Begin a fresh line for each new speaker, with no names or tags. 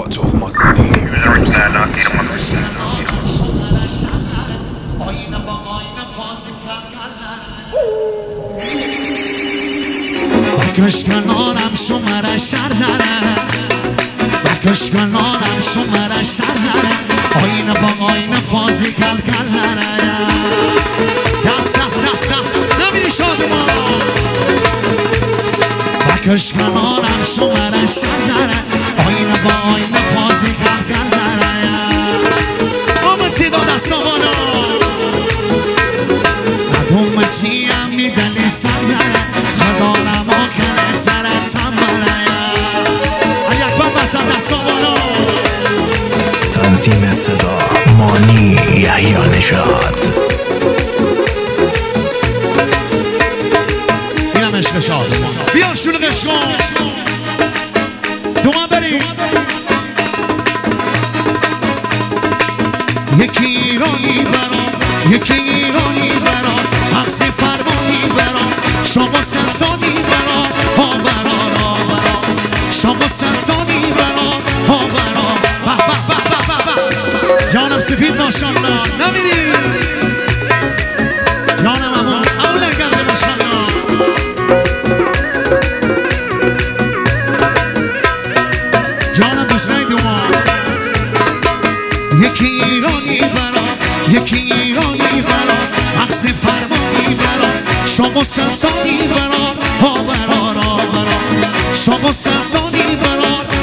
پاتوق مازنی
بکش کنارم شماره شر نره بکش کنارم شماره شر نره آینه با آینه فازی کل کل نره دست دست دست دست نمیری شادمان بکش کنارم شماره شر نره آینه با آینه فازی کل کل نره آمتی دو دستامانا ندوم چیم میدلی سر نره خدارم و کله ترتم بره یک بام بزن دستامانا
تنظیم صدا مانی یحیی نژاد
اینم عشق شادمان بیا شلوغش کن دوام بریم یکی ایرانی برام یکی ایرانی برام مغزی فرمانی برام شما سلطانی برام ها برام ها برام شما سلطانی برام ها برام به به به به به جانم سفید ماشالله نمیری جانم امون لرگرده ماشالله جانم حسین دوام یکی ایرانی برام یکی ایرانی برام مغزی فرمانی برام شما سلطانی برام ها برام ها برام شما سلطانی برام